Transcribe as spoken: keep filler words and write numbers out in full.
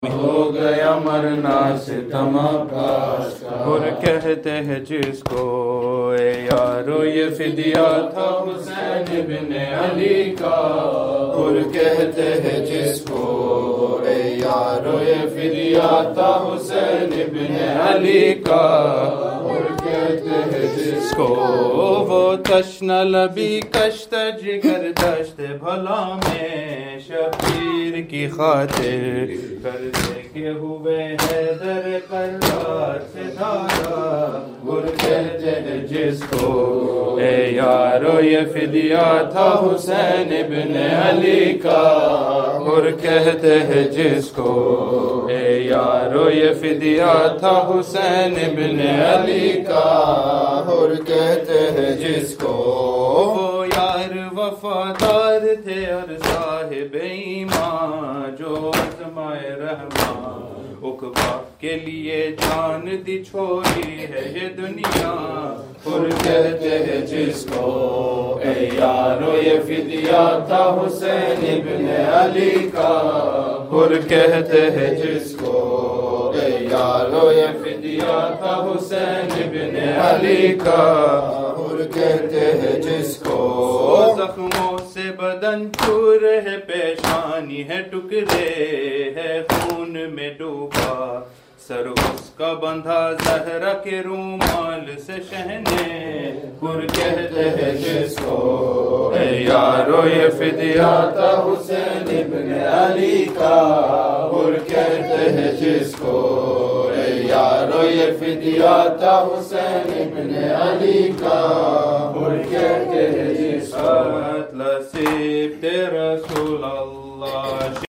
ہو گیا مرنا ستما پاس کا، اور کہتے ہیں جس کو اے یارو یہ فدیہ تھا حسین ابن علی کا، اور کہتے ہیں جس کو اے یارو یہ فدیہ تھا حسین ابن علی کا، اور کہتے ہیں جس کو وہ تشنہ لبی کشت جگر دشت بھلا میں شبیر کی خاطر کر دے کے ہوئے حیدر قرار سے دھارا، اور کہتے ہیں جس کو اے یارو یہ فدیہ تھا حسین ابن علی کا، اور کہتے ہیں جس کو اے یارو یہ فدیہ تھا حسین ابن علی کا، اور کہتے ہیں جس کو وہ یار وفادار تھے اور صاحب ایمان جو آزمائے رحمان عقبہ کے لیے جان دی چھوڑی ہے یہ دنیا، اور کہتے ہیں جس کو اے یارو یہ فدیہ تھا حسین ابن علی کا، اور کہتے ہیں جس کو اے یارو یہ فدیہ تھا حسین ابن علی کا، اور کہتے ہیں جس کو زخموں سے بدن چور ہے پیشانی ہے ٹکڑے ہے خون میں ڈوبا سر اس کا بندھا زہرا کے رومال سے شہنے، اور کہتے ہیں جس کو اے یارو یہ فدیہ تھا حسین ابن علی کا، اور کہتے ہیں جس کو اے یارو یہ فدیہ تھا حسین ابن علی کا، اور کہتے ہیں